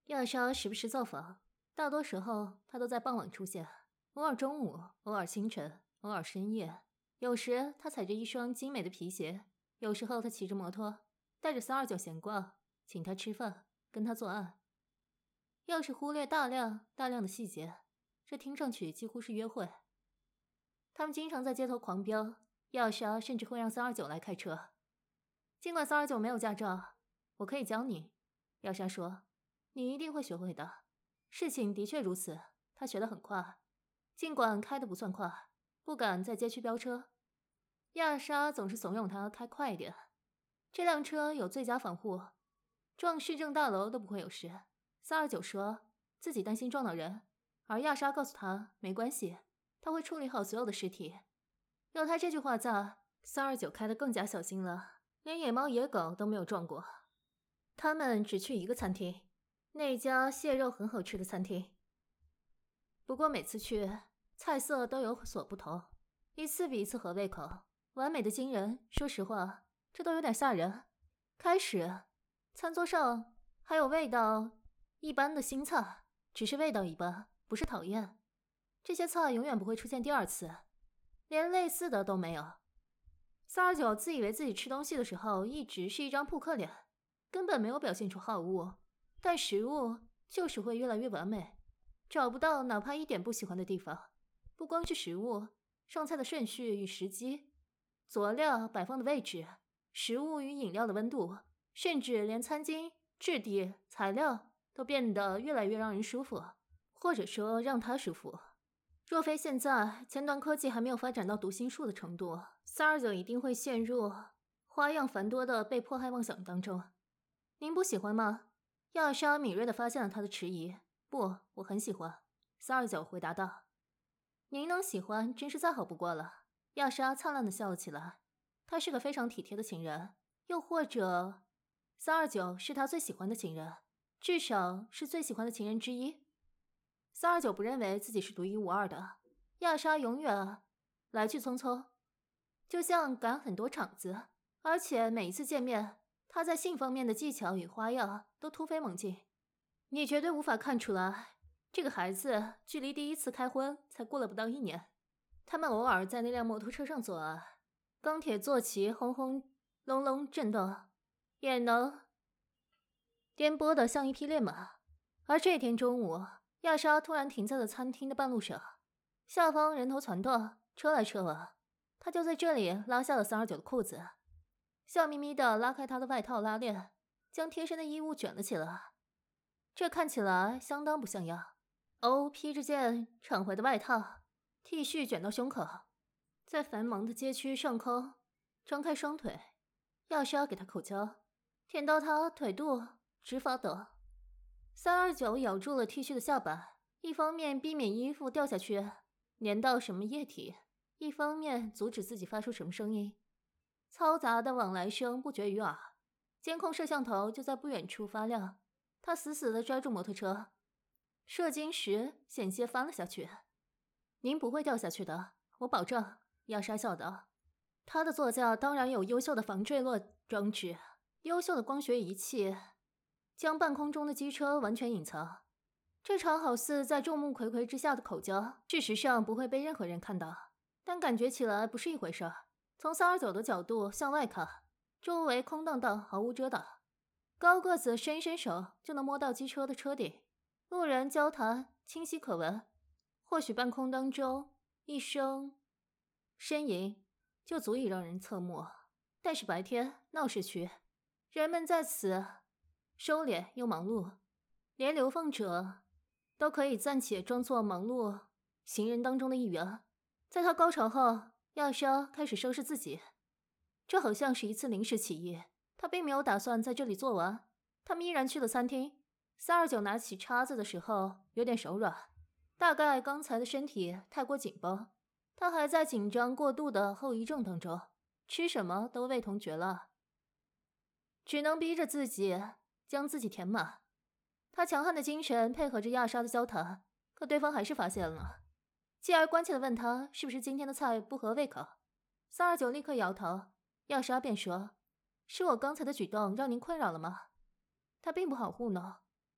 亚莎时不时造访，大多时候她都在傍晚出现，偶尔中午，偶尔清晨，偶尔深夜。有时她踩着一双精美的皮鞋，有时候她骑着摩托，带着329闲逛，请他吃饭，跟他做爱。要是忽略大量的细节，这听上去几乎是约会。他们经常在街头狂飙，亚莎甚至会让329来开车。尽管329没有驾照，我可以教你，亚莎说，你一定会学会的。事情的确如此，他学得很快，尽管开得不算快，不敢在街区飙车。亚莎总是怂恿他开快一点。这辆车有最佳防护，撞市政大楼都不会有事。329说自己担心撞到人，而亚莎告诉他没关系，他会处理好所有的尸体。有他这句话在，329开得更加小心了，连野猫野狗都没有撞过。他们只去一个餐厅，那家蟹肉很好吃的餐厅。不过每次去，菜色都有所不同，一次比一次合胃口，完美的惊人。说实话，这都有点吓人。开始，餐桌上还有味道一般的新菜，只是味道一般，不是讨厌。这些菜永远不会出现第二次，连类似的都没有。329自以为自己吃东西的时候一直是一张扑克脸，根本没有表现出好恶，但食物就是会越来越完美，找不到哪怕一点不喜欢的地方。不光是食物，上菜的顺序与时机，佐料摆放的位置，食物与饮料的温度，甚至连餐巾、质地、材料都变得越来越让人舒服，或者说让他舒服。若非现在前端科技还没有发展到读心术的程度，329一定会陷入花样繁多的被迫害妄想当中。您不喜欢吗？亚莎敏锐地发现了他的迟疑。不，我很喜欢，329回答道。您能喜欢真是再好不过了。亚莎灿烂地笑了起来。他是个非常体贴的情人，又或者329是他最喜欢的情人，至少是最喜欢的情人之一。329不认为自己是独一无二的，亚莎永远来去匆匆，就像赶很多场子，而且每一次见面，他在性方面的技巧与花样都突飞猛进。你绝对无法看出来，这个孩子距离第一次开荤才过了不到1年。他们偶尔在那辆摩托车上做爱，钢铁坐骑轰轰隆隆震动，也能颠簸得像一匹烈马。而这天中午，亚莎突然停在了餐厅的半路上，下方人头攒动，车来车往。她就在这里拉下了329的裤子，笑眯眯地拉开他的外套拉链，将贴身的衣物卷了起来。这看起来相当不像样。披着件敞怀的外套，T 恤卷到胸口，在繁忙的街区上空张开双腿。亚莎给他口交，舔到他腿肚直发抖。329咬住了 T 恤的下摆，一方面避免衣服掉下去粘到什么液体，一方面阻止自己发出什么声音。嘈杂的往来声不绝于耳，监控摄像头就在不远处发亮。他死死地抓住摩托车，射精时险些翻了下去。您不会掉下去的，我保证，亚莎笑道。他的座驾当然有优秀的防坠落装置，优秀的光学仪器将半空中的机车完全隐藏。这场好似在众目睽睽之下的口交，事实上不会被任何人看到，但感觉起来不是一回事。从329的角度向外看，周围空荡荡，毫无遮挡。高个子伸手就能摸到机车的车顶，路人交谈清晰可闻。或许半空当中一声呻吟就足以让人侧目，但是白天闹市区，人们在此收敛又忙碌，连流放者都可以暂且装作忙碌行人当中的一员。在他高潮后，亚莎开始收拾自己，这好像是一次临时起意。他并没有打算在这里做完，他们依然去了餐厅。329拿起叉子的时候有点手软，大概刚才的身体太过紧绷，他还在紧张过度的后遗症当中，吃什么都味同嚼蜡，只能逼着自己将自己填满。他强悍的精神配合着亚莎的交谈，可对方还是发现了，继而关切地问他是不是今天的菜不合胃口。329立刻摇头，亚莎便说，是我刚才的举动让您困扰了吗？他并不好糊弄。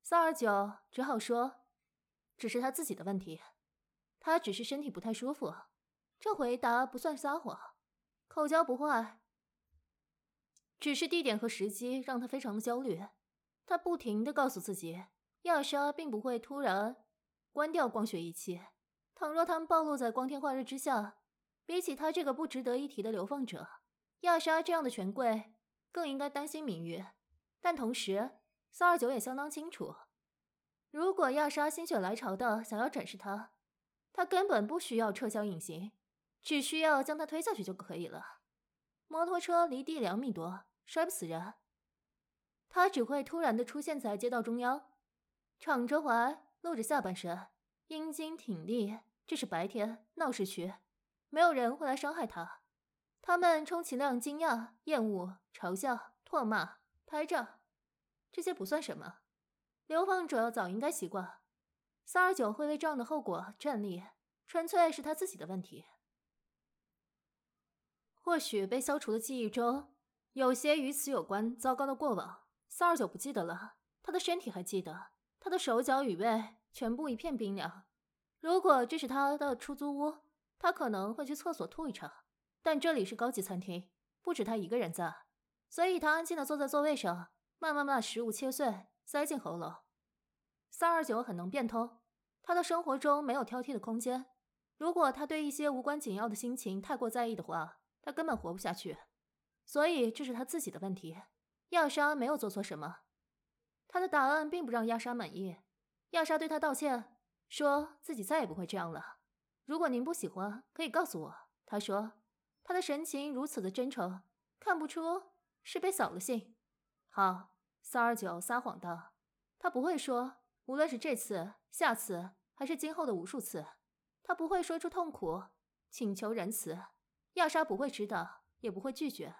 429只好说，只是他自己的问题，他只是身体不太舒服。这回答不算撒谎，口交不坏，只是地点和时机让他非常的焦虑。他不停地告诉自己，亚莎并不会突然关掉光学仪器，倘若他们暴露在光天化日之下，比起他这个不值得一提的流放者，亚莎这样的权贵更应该担心名誉。但同时，429也相当清楚，如果亚莎心血来潮的想要展示他根本不需要撤销隐形，只需要将他推下去就可以了。摩托车离地2米多，摔不死人。他只会突然的出现在街道中央，敞着怀，露着下半身，阴茎挺立。这是白天，闹市区，没有人会来伤害他。他们充其量惊讶、厌恶、嘲笑、唾骂、拍照，这些不算什么。流放者早应该习惯。429会为这样的后果站立，纯粹是他自己的问题。或许被消除的记忆中，有些与此有关糟糕的过往，429不记得了，他的身体还记得，他的手脚与胃全部一片冰凉。如果这是他的出租屋，他可能会去厕所吐一场，但这里是高级餐厅，不止他一个人在，所以他安静地坐在座位上，慢慢把食物切碎，塞进喉咙。429很能变通，他的生活中没有挑剔的空间。如果他对一些无关紧要的心情太过在意的话，他根本活不下去。所以这是他自己的问题，亚莎没有做错什么。他的答案并不让亚莎满意。亚莎对他道歉，说自己再也不会这样了。如果您不喜欢，可以告诉我。他说，他的神情如此的真诚，看不出是被扫了兴。好，429撒谎道，他不会说，无论是这次、下次，还是今后的无数次，他不会说出痛苦，请求仁慈。亚莎不会知道，也不会拒绝。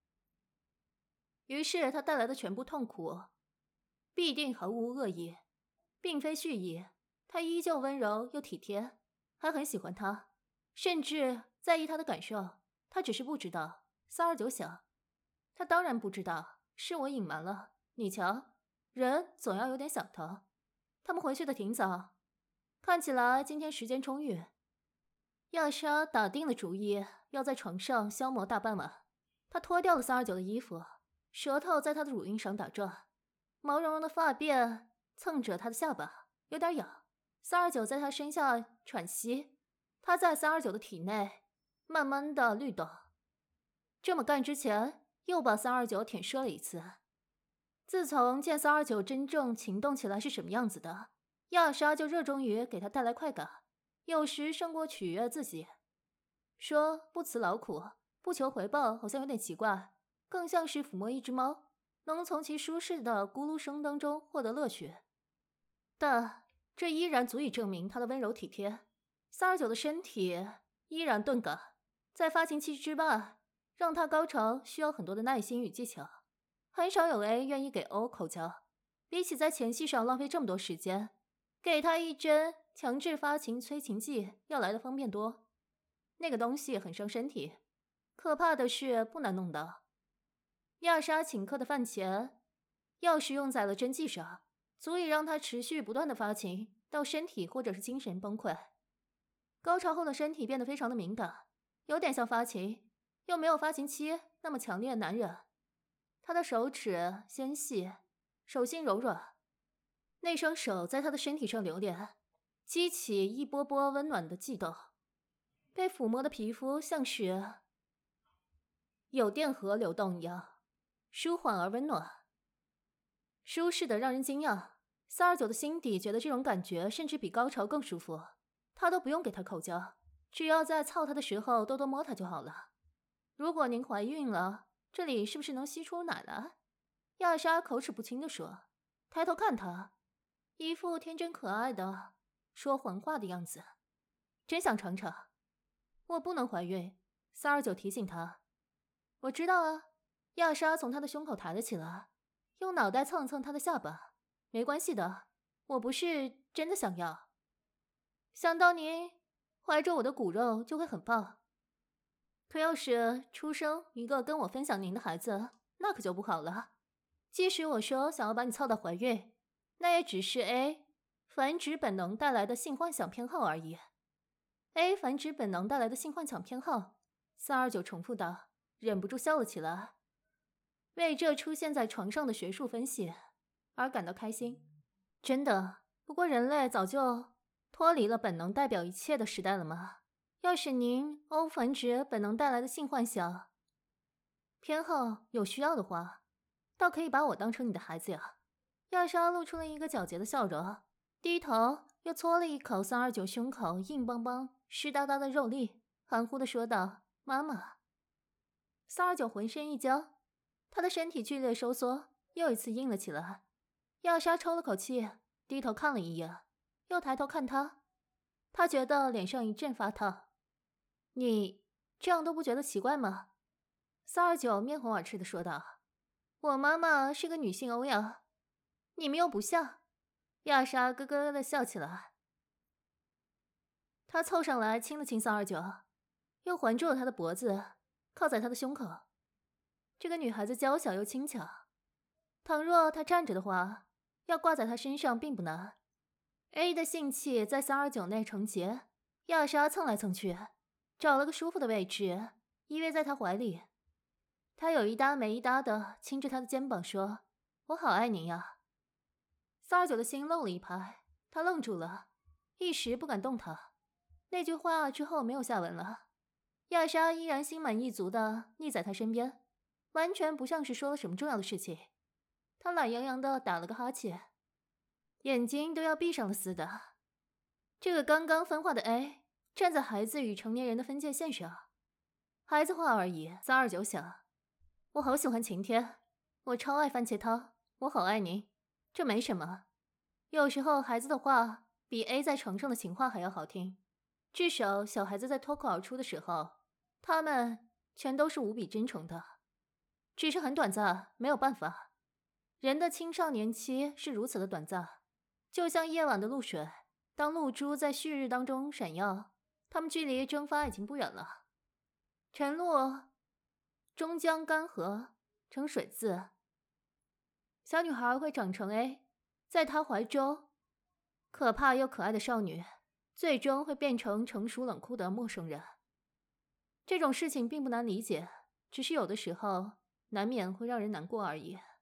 于是他带来的全部痛苦，必定毫无恶意，并非蓄意。他依旧温柔又体贴，还很喜欢他，甚至在意他的感受。他只是不知道。429想，他当然不知道，是我隐瞒了。你瞧，人总要有点小头。他们回去的挺早，看起来今天时间充裕。亚莎打定了主意，要在床上消磨大半晚。她脱掉了429的衣服，舌头在他的乳晕上打转，毛茸茸的发辫蹭着他的下巴，有点痒。429在他身下喘息，他在429的体内慢慢的律动。这么干之前，又把429舔射了一次。自从见429真正情动起来是什么样子的，亚莎就热衷于给他带来快感，有时胜过取悦自己。说不辞劳苦，不求回报，好像有点奇怪，更像是抚摸一只猫，能从其舒适的咕噜声当中获得乐趣。但这依然足以证明他的温柔体贴。429的身体依然钝感，在发情期之外，让他高潮需要很多的耐心与技巧。很少有 A 愿意给 O 口交，比起在前戏上浪费这么多时间，给他一针强制发情催情剂要来的方便多。那个东西很伤身体，可怕的是不难弄到。亚莎请客的饭钱，要是用在了针剂上，足以让他持续不断的发情，到身体或者是精神崩溃。高潮后的身体变得非常的敏感，有点像发情，又没有发情期那么强烈难忍。他的手指纤细，手心柔软，那双手在他的身体上流连，激起一波波温暖的悸动。被抚摸的皮肤像是有电荷流动一样，舒缓而温暖，舒适的让人惊讶。429的心底觉得这种感觉甚至比高潮更舒服，他都不用给他口交，只要在操他的时候多多摸他就好了。如果您怀孕了，这里是不是能吸出奶来？亚莎口齿不清地说，抬头看他，一副天真可爱的说谎话的样子。真想尝尝。我不能怀孕，429提醒他。我知道啊。亚莎从他的胸口抬了起来，用脑袋蹭蹭他的下巴。没关系的，我不是真的想要。想到您怀着我的骨肉就会很棒，可要是出生一个跟我分享您的孩子，那可就不好了。即使我说想要把你操到怀孕， 那也只是 A 繁殖本能带来的性幻想偏好而已。A 繁殖本能带来的性幻想偏好，329重复道，忍不住笑了起来，为这出现在床上的学术分析而感到开心。真的，不过人类早就脱离了本能代表一切的时代了吗？要是您欧繁殖本能带来的性幻想偏好有需要的话，倒可以把我当成你的孩子呀。亚莎露出了一个皎洁的笑容，低头又搓了一口329胸口硬邦邦湿哒哒的肉粒，含糊地说道：“妈妈。”329浑身一僵，他的身体剧烈收缩，又一次硬了起来。亚莎抽了口气，低头看了一眼，又抬头看他，他觉得脸上一阵发烫。你这样都不觉得奇怪吗？329面红耳赤地说道：“我妈妈是个女性欧呀，你们又不像。”亚莎咯咯地笑起来。他凑上来亲了亲329，又环住了他的脖子，靠在他的胸口。这个女孩子娇小又轻巧，倘若她站着的话，要挂在她身上并不难。A 的性器在329内成结，亚莎蹭来蹭去，找了个舒服的位置，依偎在他怀里。他有一搭没一搭的亲着他的肩膀说：“我好爱您呀。”329的心漏了一拍，他愣住了，一时不敢动弹。那句话之后没有下文了。亚莎依然心满意足的腻在他身边，完全不像是说了什么重要的事情。他懒洋洋的打了个哈欠，眼睛都要闭上了似的。这个刚刚分化的 A 站在孩子与成年人的分界线上，孩子话而已。329想，我好喜欢晴天，我超爱番茄汤，我好爱您，这没什么。有时候孩子的话比 A 在床上的情话还要好听，至少小孩子在脱口而出的时候，他们全都是无比真诚的，只是很短暂，没有办法。人的青少年期是如此的短暂，就像夜晚的露水，当露珠在旭日当中闪耀，它们距离蒸发已经不远了。晨露终将干涸成水渍，小女孩会长成 A， 在她怀中可怕又可爱的少女，最终会变成成熟冷酷的陌生人。这种事情并不难理解，只是有的时候难免会让人难过而已。